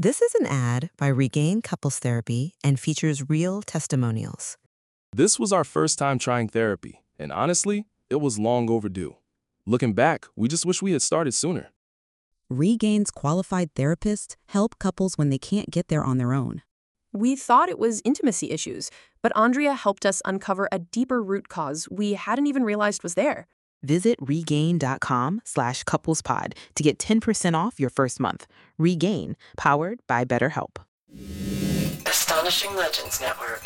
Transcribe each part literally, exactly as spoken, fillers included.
This is an ad by Regain Couples Therapy and features real testimonials. This was our first time trying therapy, and honestly, it was long overdue. Looking back, we just wish we had started sooner. Regain's qualified therapists help couples when they can't get there on their own. We thought it was intimacy issues, but Andrea helped us uncover a deeper root cause we hadn't even realized was there. Visit regain.com slash couplespod to get ten percent off your first month. Regain, powered by BetterHelp. Astonishing Legends Network.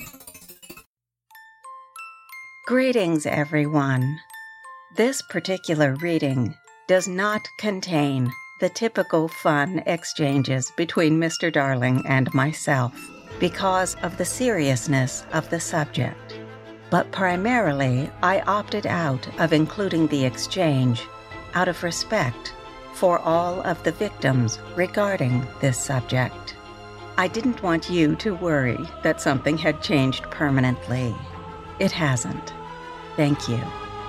Greetings, everyone. This particular reading does not contain the typical fun exchanges between Mister Darling and myself because of the seriousness of the subject. But primarily, I opted out of including the exchange out of respect for all of the victims regarding this subject. I didn't want you to worry that something had changed permanently. It hasn't. Thank you.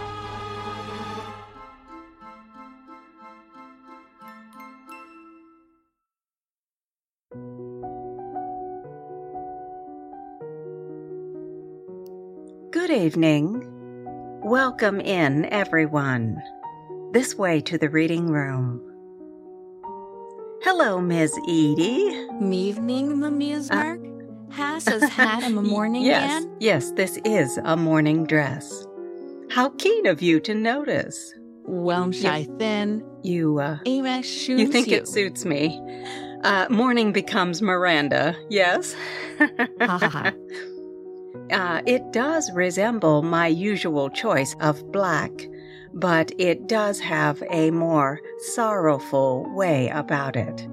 Good evening. Welcome in, everyone. This way to the reading room. Hello, Miz Edie. Evening, Miz Mark. Has us had a morning yes, again? Yes, this is a morning dress. How keen of you to notice. Well, shy thin. You, uh... Amy shoots you think you. it suits me. Uh, morning becomes Miranda, yes? Ha ha ha. Uh, it does resemble my usual choice of black, but it does have a more sorrowful way about it.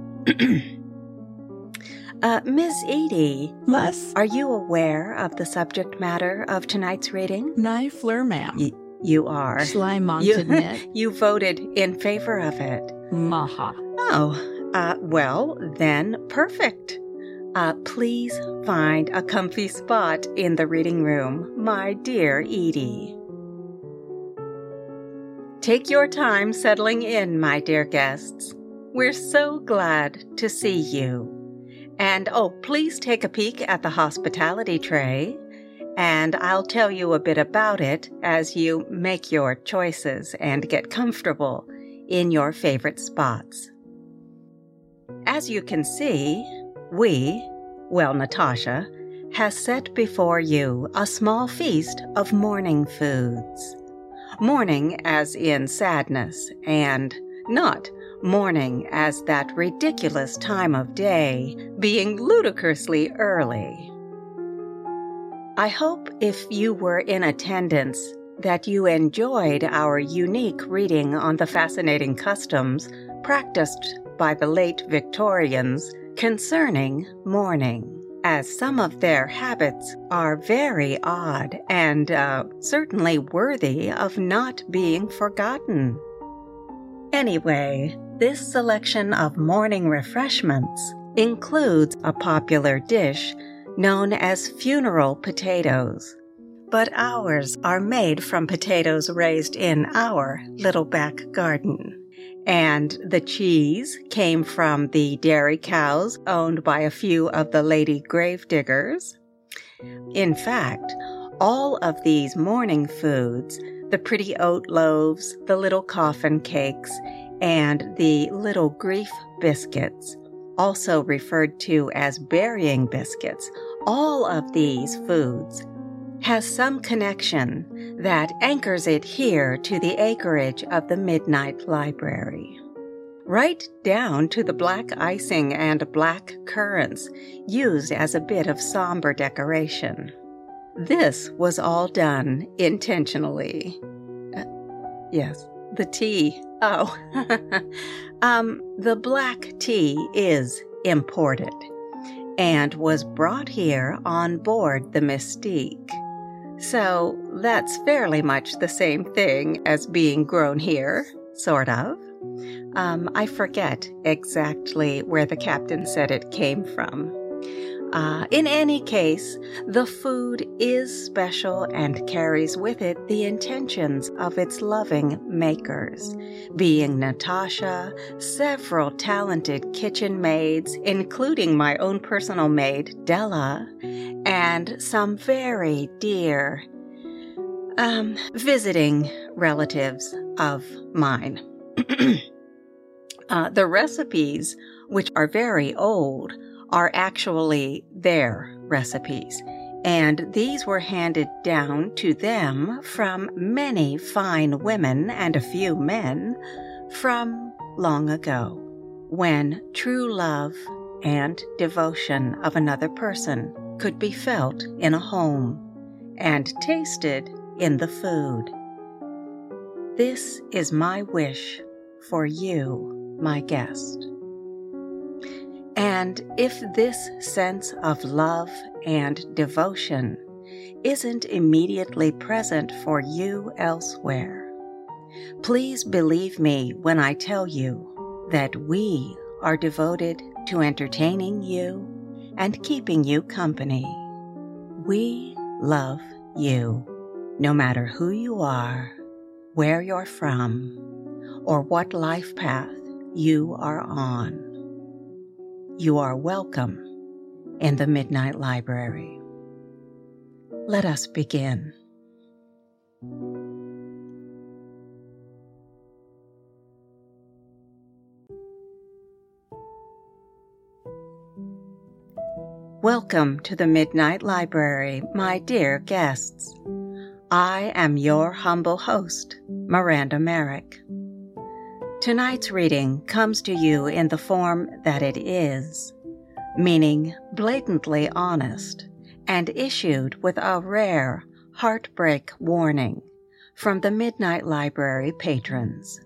uh, Miss Edie, Yes. Are you aware of the subject matter of tonight's reading? Nay, fleur, ma'am. Y- you are. Slime on You, to knit. you voted in favor of it. Maha. Oh, uh, well, then, perfect. Uh, please find a comfy spot in the reading room, my dear Edie. Take your time settling in, my dear guests. We're so glad to see you. And oh, please take a peek at the hospitality tray, and I'll tell you a bit about it as you make your choices and get comfortable in your favorite spots. As you can see, we, well, Natasha, has set before you a small feast of morning foods. Morning as in sadness, and not morning as that ridiculous time of day, being ludicrously early. I hope if you were in attendance that you enjoyed our unique reading on the fascinating customs practiced by the late Victorians concerning mourning, as some of their habits are very odd and uh, certainly worthy of not being forgotten. Anyway, this selection of morning refreshments includes a popular dish known as funeral potatoes, but ours are made from potatoes raised in our little back garden. And the cheese came from the dairy cows owned by a few of the lady gravediggers. In fact, all of these morning foods, the pretty oat loaves, the little coffin cakes, and the little grief biscuits, also referred to as burying biscuits, all of these foods has some connection that anchors it here to the acreage of the Midnight Library. Right down to the black icing and black currants used as a bit of somber decoration. This was all done intentionally. Uh, yes, the tea. Oh, um, the black tea is imported and was brought here on board the Mystique. So that's fairly much the same thing as being grown here, sort of. Um, I forget exactly where the captain said it came from. Uh, in any case, the food is special and carries with it the intentions of its loving makers, being Natasha, several talented kitchen maids, including my own personal maid, Della, and some very dear um, visiting relatives of mine. uh, the recipes, which are very old, are actually their recipes, and these were handed down to them from many fine women and a few men from long ago, when true love and devotion of another person could be felt in a home and tasted in the food. This is my wish for you, my guest. And if this sense of love and devotion isn't immediately present for you elsewhere, please believe me when I tell you that we are devoted to entertaining you and keeping you company. We love you, no matter who you are, where you're from, or what life path you are on. You are welcome in the Midnight Library. Let us begin. Welcome to the Midnight Library, my dear guests. I am your humble host, Miranda Merrick. Tonight's reading comes to you in the form that it is, meaning blatantly honest, and issued with a rare heartbreak warning from the Midnight Library patrons.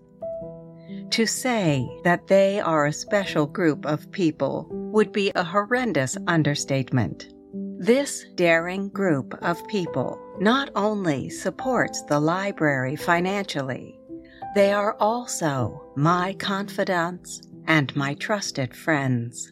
To say that they are a special group of people would be a horrendous understatement. This daring group of people not only supports the library financially, they are also my confidants and my trusted friends.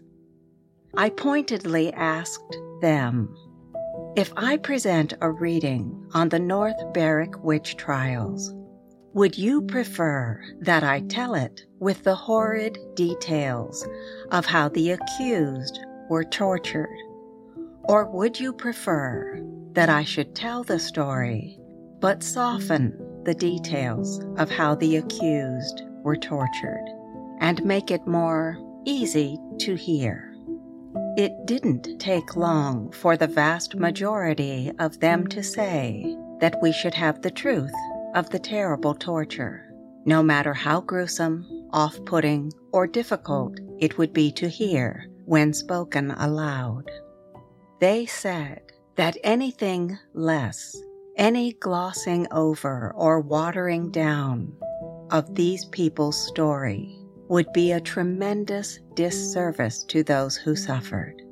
I pointedly asked them, if I present a reading on the North Berwick witch trials, would you prefer that I tell it with the horrid details of how the accused were tortured? Or would you prefer that I should tell the story, but soften the details of how the accused were tortured and make it more easy to hear? It didn't take long for the vast majority of them to say that we should have the truth of the terrible torture, no matter how gruesome, off-putting, or difficult it would be to hear when spoken aloud. They said that anything less, any glossing over or watering down of these people's story would be a tremendous disservice to those who suffered.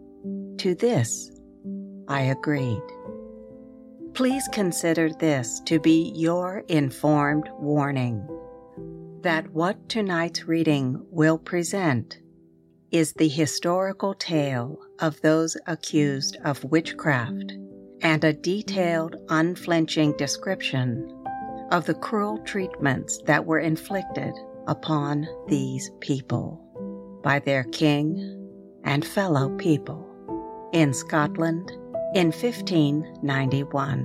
To this, I agreed. Please consider this to be your informed warning that what tonight's reading will present is the historical tale of those accused of witchcraft and a detailed, unflinching description of the cruel treatments that were inflicted upon these people by their king and fellow people in Scotland in fifteen ninety-one.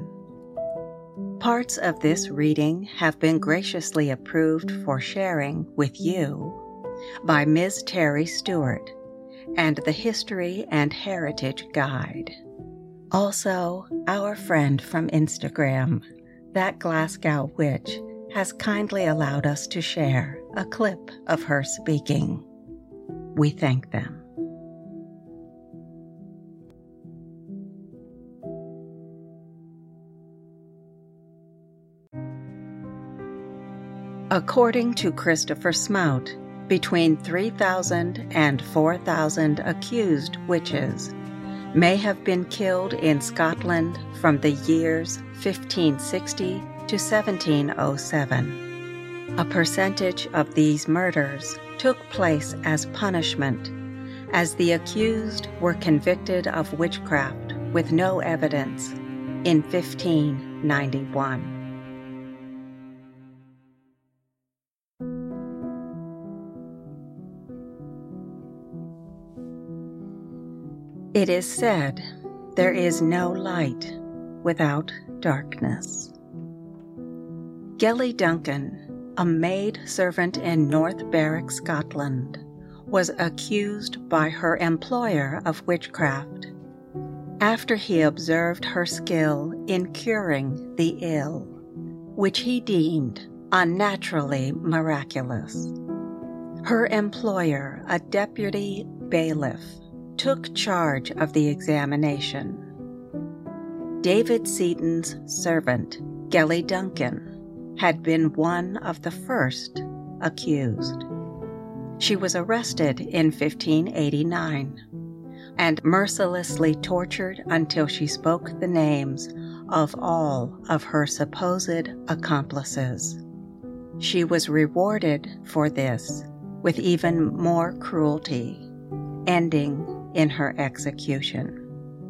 Parts of this reading have been graciously approved for sharing with you by Miz Terry Stewart and the History and Heritage Guide. Also, our friend from Instagram, That Glasgow Witch, has kindly allowed us to share a clip of her speaking. We thank them. According to Christopher Smout, between three thousand and four thousand accused witches may have been killed in Scotland from the years fifteen sixty to seventeen oh seven. A percentage of these murders took place as punishment, as the accused were convicted of witchcraft with no evidence in fifteen ninety-one. It is said, there is no light without darkness. Gellie Duncan, a maid servant in North Berwick, Scotland, was accused by her employer of witchcraft after he observed her skill in curing the ill, which he deemed unnaturally miraculous. Her employer, a deputy bailiff, took charge of the examination. David Seaton's servant, Gellie Duncan, had been one of the first accused. She was arrested in fifteen eighty-nine and mercilessly tortured until she spoke the names of all of her supposed accomplices. She was rewarded for this with even more cruelty, ending in her execution.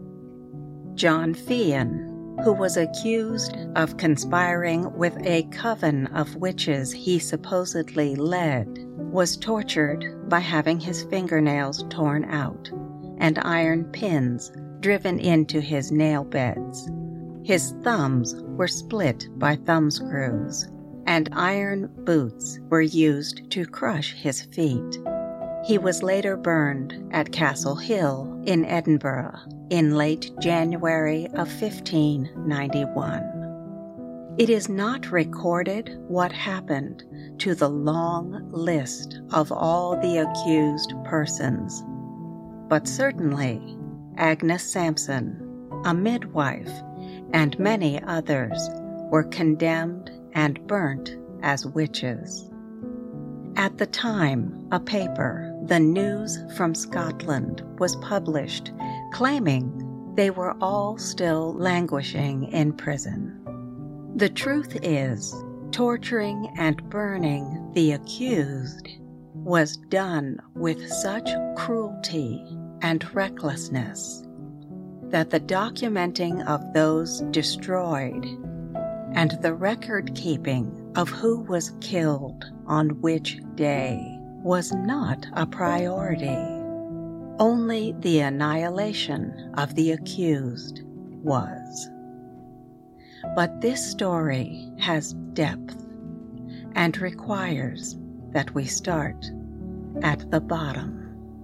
John Fian, who was accused of conspiring with a coven of witches he supposedly led, was tortured by having his fingernails torn out and iron pins driven into his nail beds. His thumbs were split by thumb screws, and iron boots were used to crush his feet. He was later burned at Castle Hill in Edinburgh in late January of fifteen ninety-one. It is not recorded what happened to the long list of all the accused persons, but certainly Agnes Sampson, a midwife, and many others were condemned and burnt as witches. At the time, a paper, The News from Scotland, was published claiming they were all still languishing in prison. The truth is, torturing and burning the accused was done with such cruelty and recklessness that the documenting of those destroyed and the record-keeping of who was killed on which day was not a priority. Only the annihilation of the accused was. But this story has depth and requires that we start at the bottom.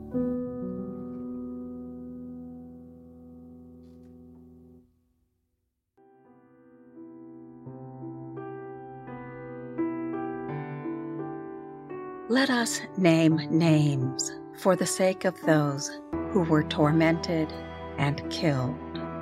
Let us name names for the sake of those who were tormented and killed.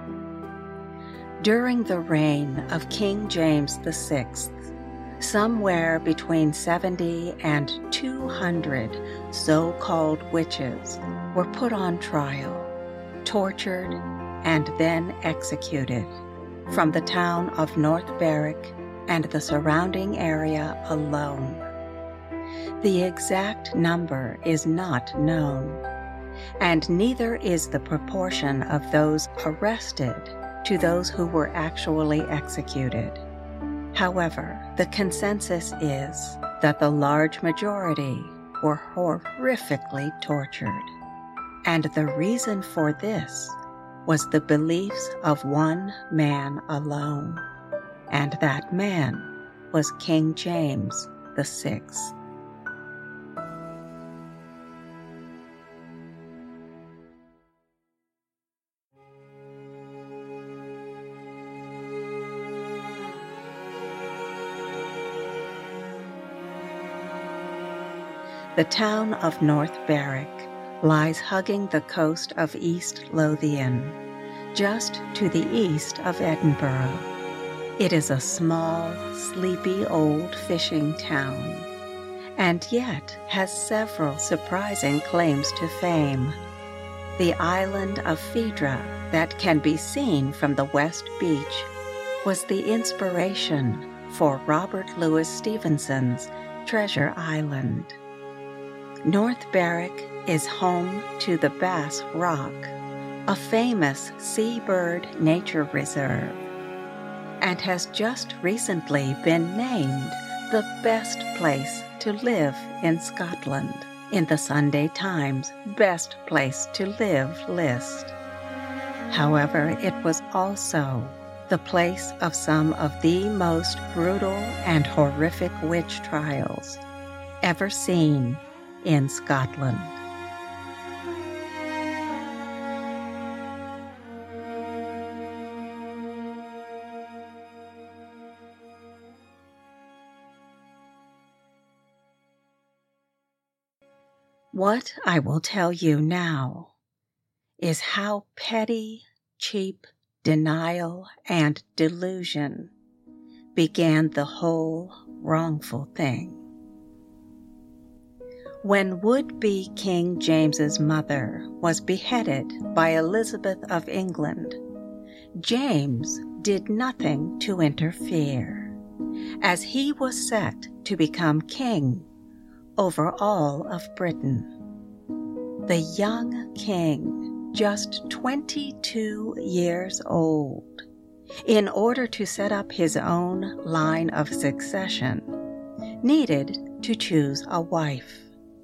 During the reign of King James the Sixth, somewhere between seventy and two hundred so-called witches were put on trial, tortured, and then executed from the town of North Berwick and the surrounding area alone. The exact number is not known, and neither is the proportion of those arrested to those who were actually executed. However, the consensus is that the large majority were horrifically tortured, and the reason for this was the beliefs of one man alone, and that man was King James the Sixth. The town of North Berwick lies hugging the coast of East Lothian, just to the east of Edinburgh. It is a small, sleepy old fishing town, and yet has several surprising claims to fame. The island of Phaedra that can be seen from the West Beach was the inspiration for Robert Louis Stevenson's Treasure Island. North Berwick is home to the Bass Rock, a famous seabird nature reserve, and has just recently been named the best place to live in Scotland in the Sunday Times Best Place to Live list. However, it was also the place of some of the most brutal and horrific witch trials ever seen in Scotland. What I will tell you now is how petty, cheap denial and delusion began the whole wrongful thing. When would-be King James's mother was beheaded by Elizabeth of England, James did nothing to interfere, as he was set to become king over all of Britain. The young king, just twenty-two years old, in order to set up his own line of succession, needed to choose a wife.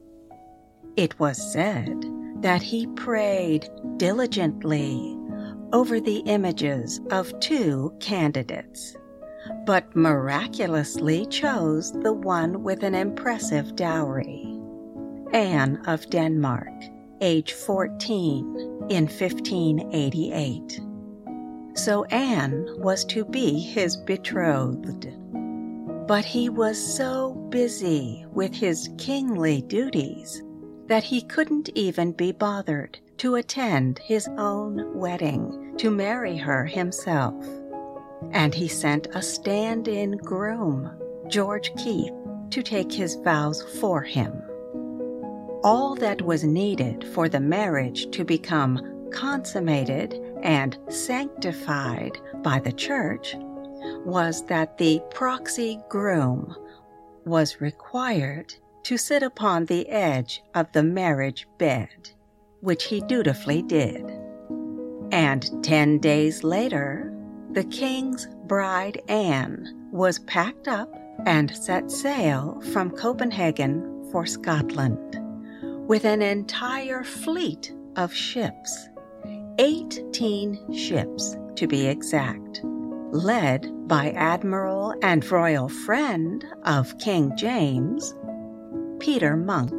It was said that he prayed diligently over the images of two candidates, but miraculously chose the one with an impressive dowry, Anne of Denmark, age fourteen, in fifteen eighty-eight. So Anne was to be his betrothed. But he was so busy with his kingly duties that he couldn't even be bothered to attend his own wedding to marry her himself. And he sent a stand-in groom, George Keith, to take his vows for him. All that was needed for the marriage to become consummated and sanctified by the church was that the proxy groom was required to sit upon the edge of the marriage bed, which he dutifully did. And ten days later, the king's bride Anne was packed up and set sail from Copenhagen for Scotland, with an entire fleet of ships, eighteen ships to be exact, led by Admiral and royal friend of King James, Peter Monk.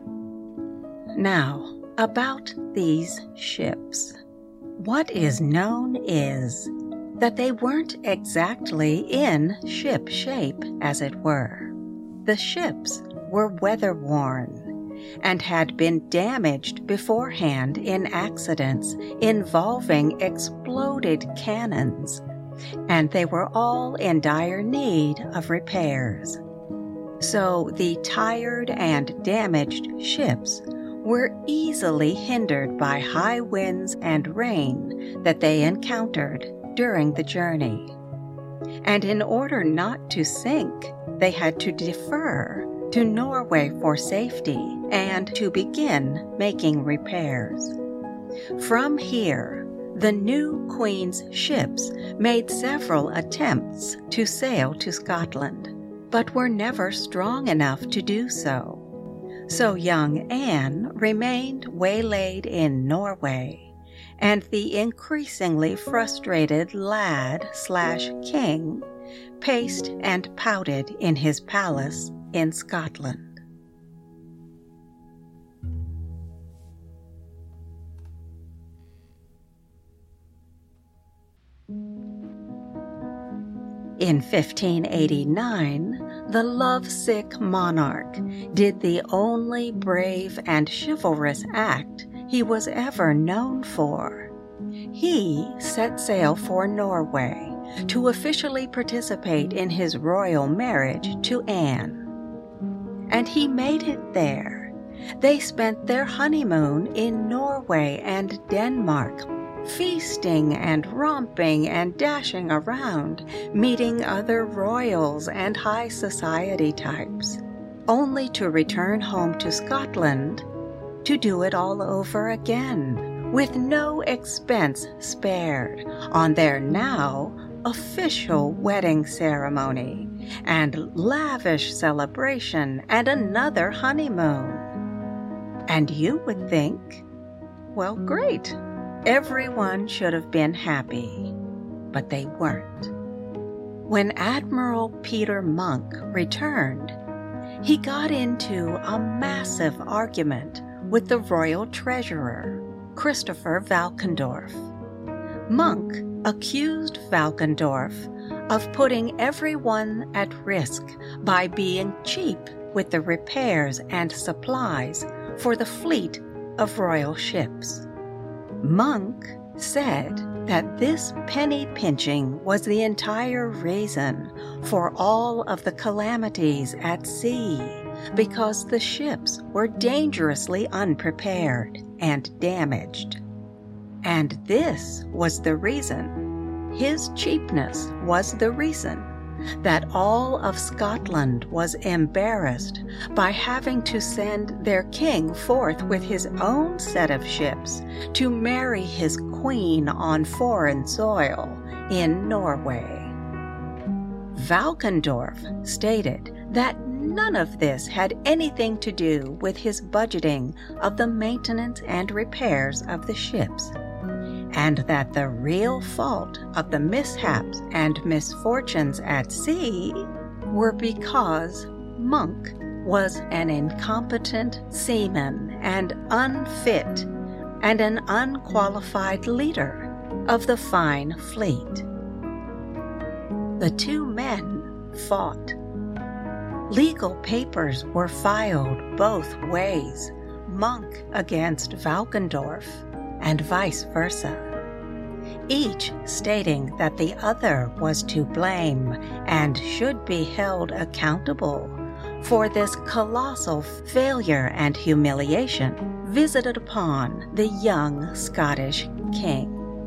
Now, about these ships. What is known is that they weren't exactly in ship shape, as it were. The ships were weather-worn and had been damaged beforehand in accidents involving exploded cannons, and they were all in dire need of repairs. So the tired and damaged ships were easily hindered by high winds and rain that they encountered during the journey. And in order not to sink, they had to defer to Norway for safety and to begin making repairs. From here, the new Queen's ships made several attempts to sail to Scotland, but were never strong enough to do so. So young Anne remained waylaid in Norway, and the increasingly frustrated lad slash king paced and pouted in his palace in Scotland. In fifteen eighty-nine, the lovesick monarch did the only brave and chivalrous act he was ever known for. He set sail for Norway to officially participate in his royal marriage to Anne. And he made it there. They spent their honeymoon in Norway and Denmark, feasting and romping and dashing around, meeting other royals and high society types, only to return home to Scotland to do it all over again, with no expense spared on their now official wedding ceremony and lavish celebration and another honeymoon. And you would think, well, great, everyone should have been happy, but they weren't. When Admiral Peter Monk returned, he got into a massive argument with the royal treasurer, Christopher Valkendorf. Monk accused Valkendorf of putting everyone at risk by being cheap with the repairs and supplies for the fleet of royal ships. Monk said that this penny pinching was the entire reason for all of the calamities at sea, because the ships were dangerously unprepared and damaged. And this was the reason, his cheapness was the reason, that all of Scotland was embarrassed by having to send their king forth with his own set of ships to marry his queen on foreign soil in Norway. Valkendorf stated that none of this had anything to do with his budgeting of the maintenance and repairs of the ships, and that the real fault of the mishaps and misfortunes at sea were because Monk was an incompetent seaman and unfit and an unqualified leader of the fine fleet. The two men fought. Legal papers were filed both ways, Monk against Valkendorf and vice versa, each stating that the other was to blame and should be held accountable for this colossal failure and humiliation visited upon the young Scottish king.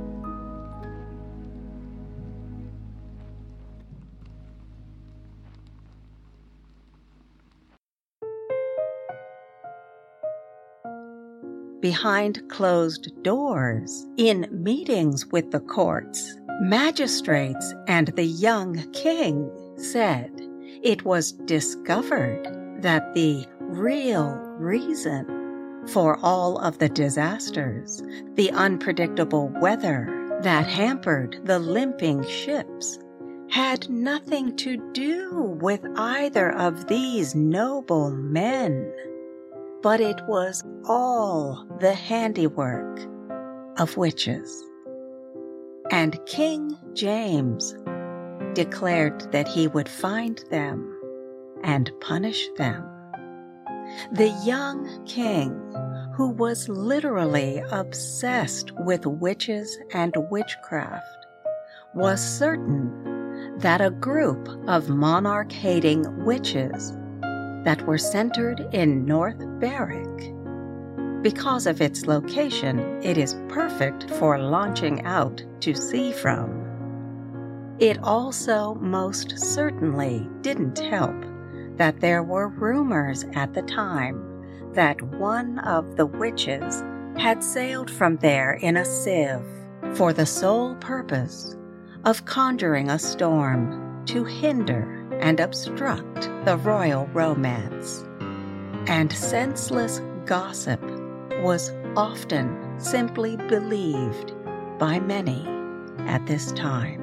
Behind closed doors, in meetings with the courts, magistrates and the young king said it was discovered that the real reason for all of the disasters, the unpredictable weather that hampered the limping ships, had nothing to do with either of these noble men, but it was all the handiwork of witches. And King James declared that he would find them and punish them. The young king, who was literally obsessed with witches and witchcraft, was certain that a group of monarch-hating witches that were centered in North Berwick. Because of its location, it is perfect for launching out to sea from. It also most certainly didn't help that there were rumors at the time that one of the witches had sailed from there in a sieve for the sole purpose of conjuring a storm to hinder and obstruct the royal romance. And senseless gossip was often simply believed by many at this time.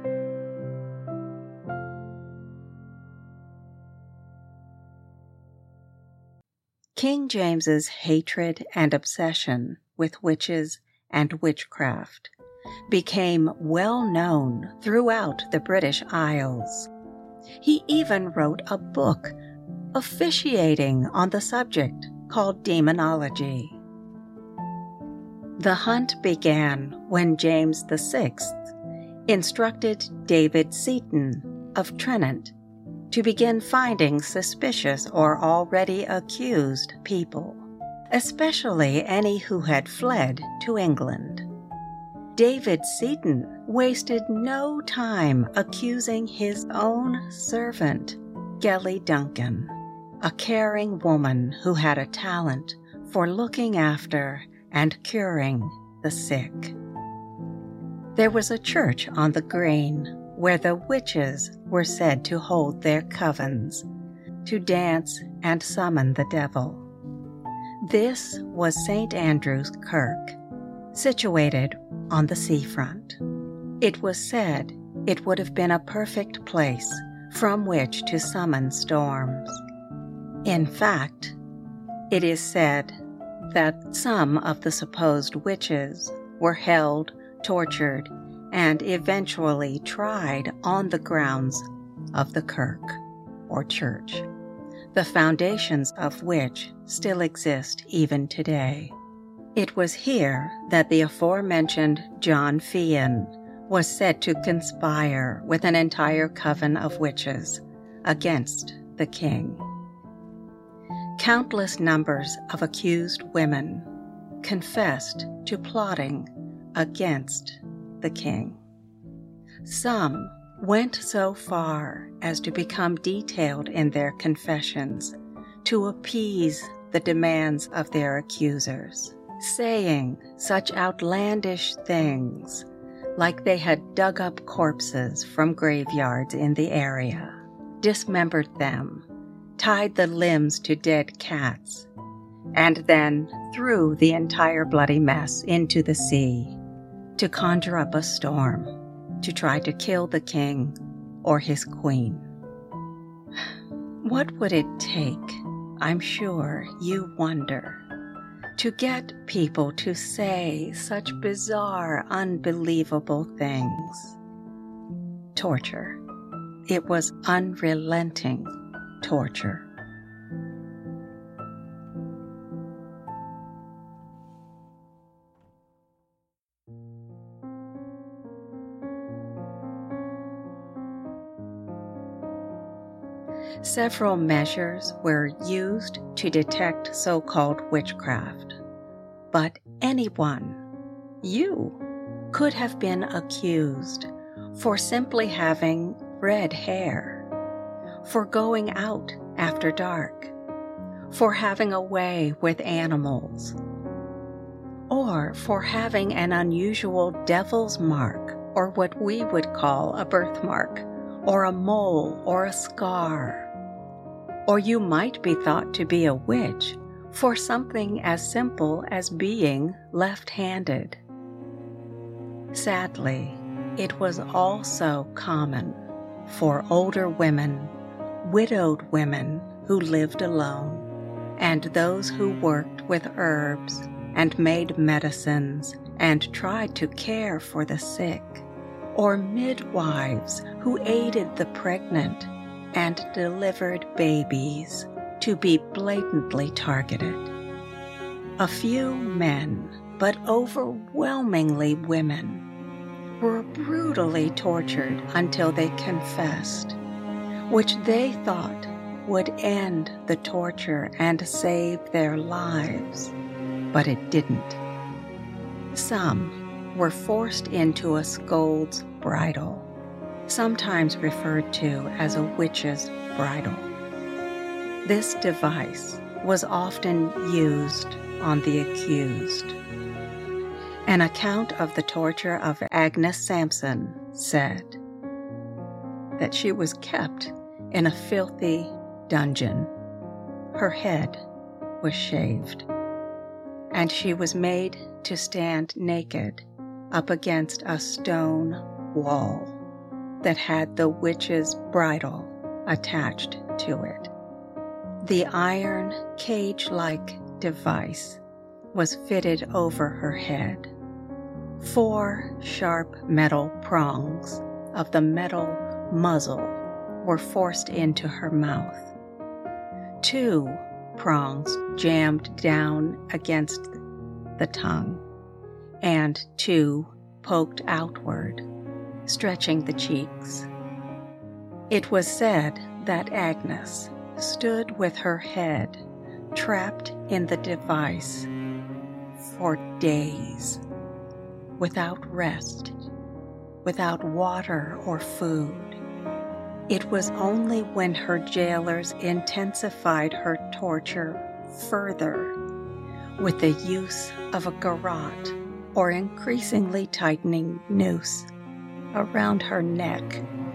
King James's hatred and obsession with witches and witchcraft became well known throughout the British Isles. He even wrote a book officiating on the subject called Demonology. The hunt began when James the Sixth instructed David Seaton of Trinant to begin finding suspicious or already accused people, especially any who had fled to England. David Seaton wasted no time accusing his own servant, Gellie Duncan, a caring woman who had a talent for looking after and curing the sick. There was a church on the green where the witches were said to hold their covens, to dance and summon the devil. This was Saint Andrew's Kirk, situated on the seafront. It was said it would have been a perfect place from which to summon storms. In fact, it is said that some of the supposed witches were held, tortured, and eventually tried on the grounds of the kirk, or church, the foundations of which still exist even today. It was here that the aforementioned John Fian was said to conspire with an entire coven of witches against the king. Countless numbers of accused women confessed to plotting against the king. Some went so far as to become detailed in their confessions to appease the demands of their accusers, saying such outlandish things like they had dug up corpses from graveyards in the area, dismembered them, tied the limbs to dead cats, and then threw the entire bloody mess into the sea to conjure up a storm to try to kill the king or his queen. What would it take, I'm sure you wonder, to get people to say such bizarre, unbelievable things? Torture. It was unrelenting torture. Several measures were used to detect so-called witchcraft, but anyone, you, could have been accused for simply having red hair, for going out after dark, for having a way with animals, or for having an unusual devil's mark, or what we would call a birthmark, or a mole or a scar. Or you might be thought to be a witch for something as simple as being left-handed. Sadly, it was also common for older women, widowed women who lived alone, and those who worked with herbs and made medicines and tried to care for the sick, or midwives who aided the pregnant and delivered babies, to be blatantly targeted. A few men, but overwhelmingly women, were brutally tortured until they confessed, which they thought would end the torture and save their lives, but it didn't. Some were forced into a scold's bridle, sometimes referred to as a witch's bridle. This device was often used on the accused. An account of the torture of Agnes Sampson said that she was kept in a filthy dungeon. Her head was shaved, and she was made to stand naked up against a stone wall that had the witch's bridle attached to it. The iron cage-like device was fitted over her head. Four sharp metal prongs of the metal muzzle were forced into her mouth. Two prongs jammed down against the tongue, and two poked outward, stretching the cheeks. It was said that Agnes stood with her head trapped in the device for days, without rest, without water or food. It was only when her jailers intensified her torture further, with the use of a garrote or increasingly tightening noose around her neck,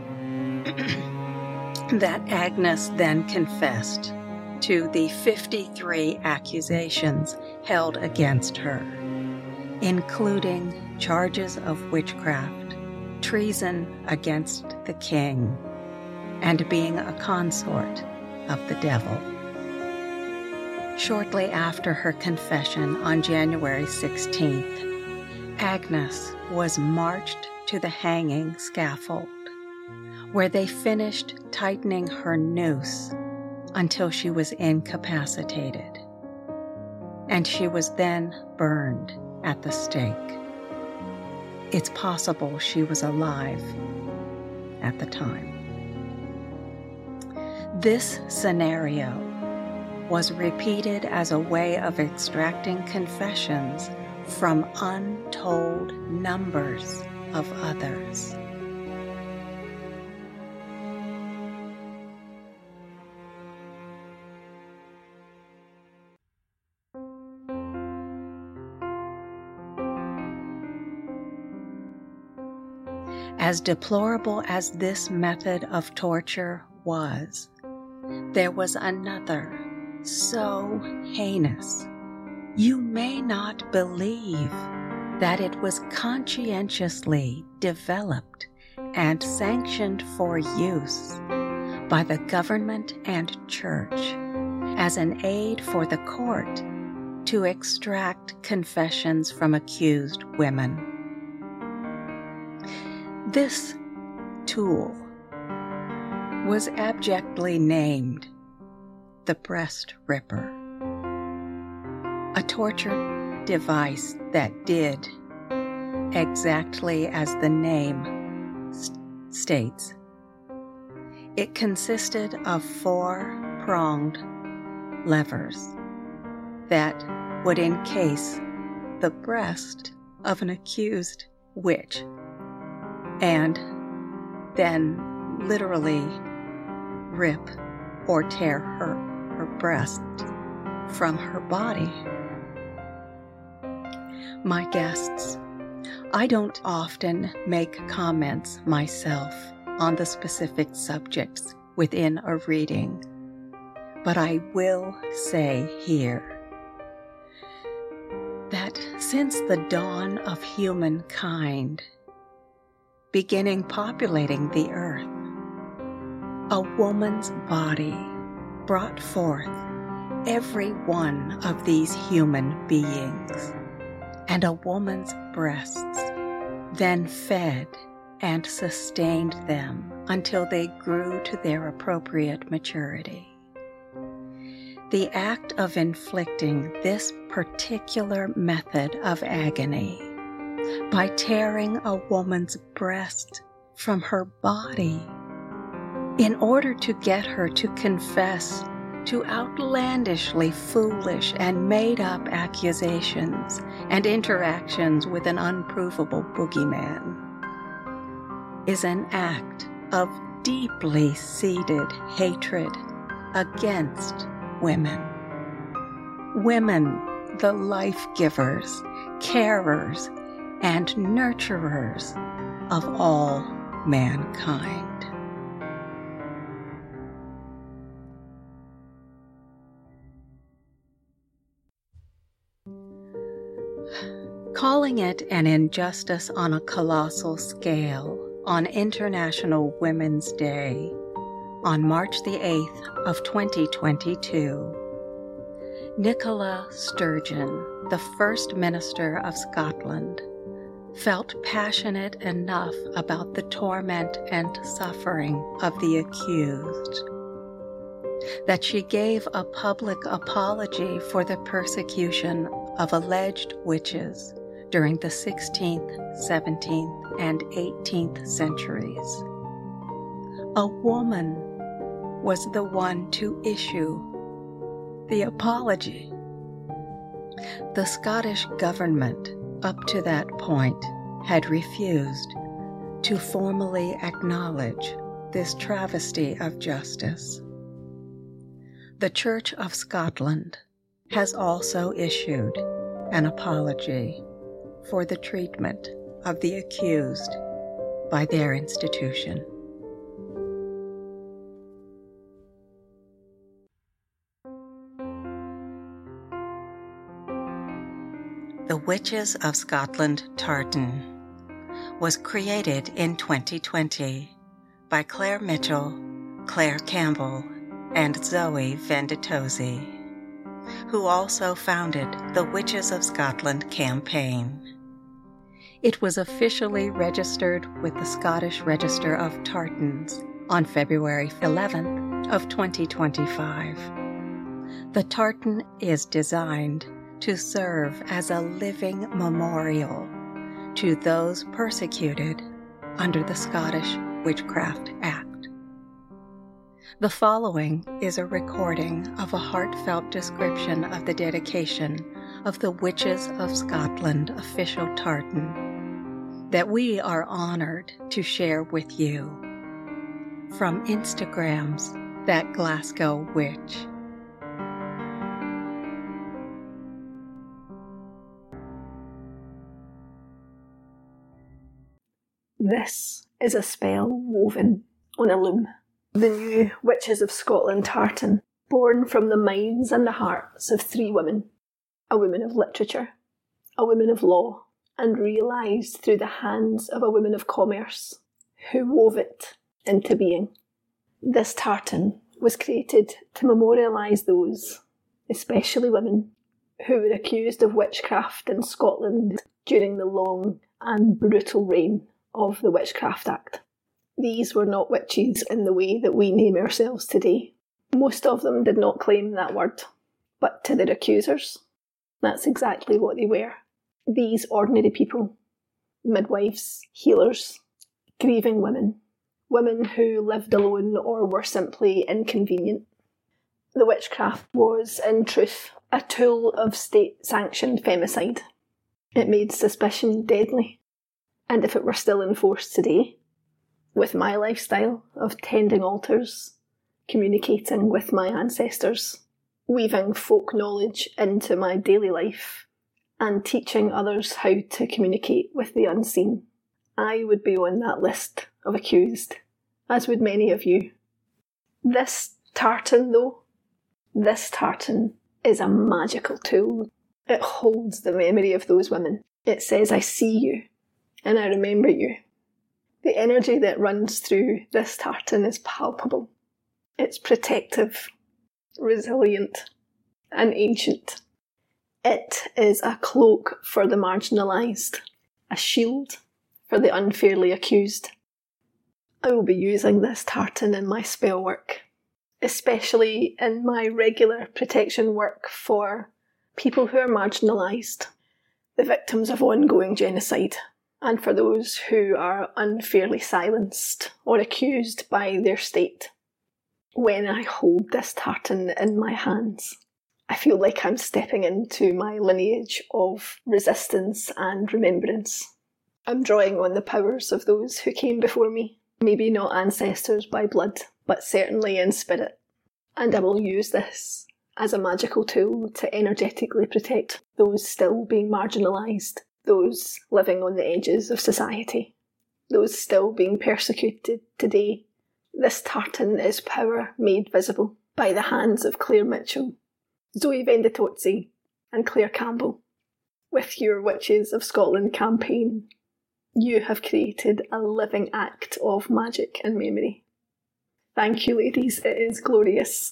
that Agnes then confessed to the fifty-three accusations held against her, including charges of witchcraft, treason against the king, and being a consort of the devil. Shortly after her confession on January sixteenth, Agnes was marched to the hanging scaffold, where they finished tightening her noose until she was incapacitated, and she was then burned at the stake. It's possible she was alive at the time. This scenario was repeated as a way of extracting confessions from untold numbers of others. As deplorable as this method of torture was, there was another so heinous, you may not believe that it was conscientiously developed and sanctioned for use by the government and church as an aid for the court to extract confessions from accused women. This tool was abjectly named the breast ripper, a torture device that did exactly as the name st- states. It consisted of four-pronged levers that would encase the breast of an accused witch and then literally rip or tear her, her breast from her body. My guests, I don't often make comments myself on the specific subjects within a reading, but I will say here that since the dawn of humankind, beginning populating the earth, a woman's body brought forth every one of these human beings, and a woman's breasts then fed and sustained them until they grew to their appropriate maturity. The act of inflicting this particular method of agony by tearing a woman's breast from her body in order to get her to confess to outlandishly foolish and made-up accusations and interactions with an unprovable boogeyman is an act of deeply seated hatred against women. Women, the life-givers, carers, and nurturers of all mankind. Calling it an injustice on a colossal scale on International Women's Day on March the eighth of twenty twenty-two, Nicola Sturgeon, the First Minister of Scotland, felt passionate enough about the torment and suffering of the accused that she gave a public apology for the persecution of alleged witches during the sixteenth, seventeenth, and eighteenth centuries. A woman was the one to issue the apology. The Scottish government, up to that point, had refused to formally acknowledge this travesty of justice. The Church of Scotland has also issued an apology for the treatment of the accused by their institution. The Witches of Scotland Tartan was created in twenty twenty by Claire Mitchell, Claire Campbell, and Zoe Venditozzi, who also founded the Witches of Scotland campaign. It was officially registered with the Scottish Register of Tartans on February eleventh of twenty twenty-five. The tartan is designed to serve as a living memorial to those persecuted under the Scottish Witchcraft Act. The following is a recording of a heartfelt description of the dedication of the Witches of Scotland official tartan that we are honored to share with you from Instagram's That Glasgow Witch. This is a spell woven on a loom. The new Witches of Scotland tartan, born from the minds and the hearts of three women, a woman of literature, a woman of law, and realised through the hands of a woman of commerce, who wove it into being. This tartan was created to memorialise those, especially women, who were accused of witchcraft in Scotland during the long and brutal reign of the Witchcraft Act. These were not witches in the way that we name ourselves today. Most of them did not claim that word, but to their accusers, that's exactly what they were. These ordinary people, midwives, healers, grieving women, women who lived alone or were simply inconvenient. The witchcraft was, in truth, a tool of state-sanctioned femicide. It made suspicion deadly. And if it were still in force today, with my lifestyle of tending altars, communicating with my ancestors, weaving folk knowledge into my daily life, and teaching others how to communicate with the unseen, I would be on that list of accused, as would many of you. This tartan, though, this tartan is a magical tool. It holds the memory of those women. It says, I see you. And I remember you. The energy that runs through this tartan is palpable. It's protective, resilient, and ancient. It is a cloak for the marginalised, a shield for the unfairly accused. I will be using this tartan in my spell work, especially in my regular protection work for people who are marginalised, the victims of ongoing genocide, and for those who are unfairly silenced or accused by their state. When I hold this tartan in my hands, I feel like I'm stepping into my lineage of resistance and remembrance. I'm drawing on the powers of those who came before me, maybe not ancestors by blood, but certainly in spirit. And I will use this as a magical tool to energetically protect those still being marginalised, those living on the edges of society, those still being persecuted today. This tartan is power made visible by the hands of Claire Mitchell, Zoe Venditozzi, and Claire Campbell. With your Witches of Scotland campaign, you have created a living act of magic and memory. Thank you, ladies. It is glorious.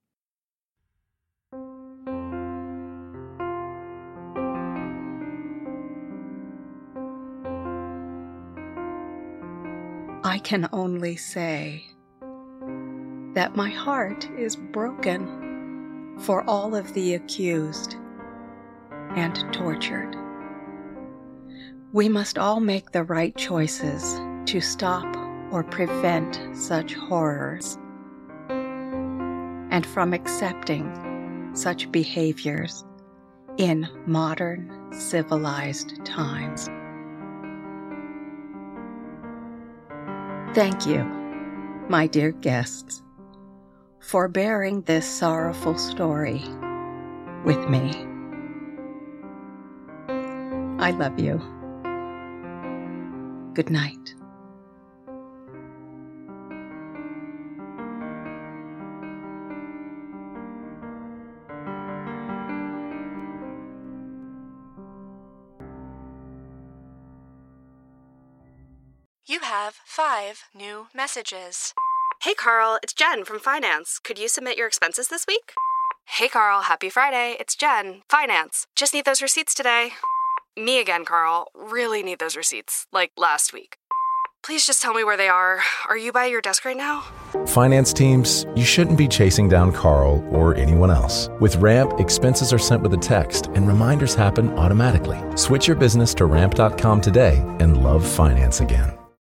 I can only say that my heart is broken for all of the accused and tortured. We must all make the right choices to stop or prevent such horrors, and from accepting such behaviors in modern, civilized times. Thank you, my dear guests, for bearing this sorrowful story with me. I love you. Good night. You have five new messages. Hey Carl, it's Jen from Finance. Could you submit your expenses this week? Hey Carl, happy Friday. It's Jen, Finance. Just need those receipts today. Me again, Carl. Really need those receipts, like last week. Please just tell me where they are. Are you by your desk right now? Finance teams, you shouldn't be chasing down Carl or anyone else. With Ramp, expenses are sent with a text and reminders happen automatically. Switch your business to ramp dot com today and love finance again.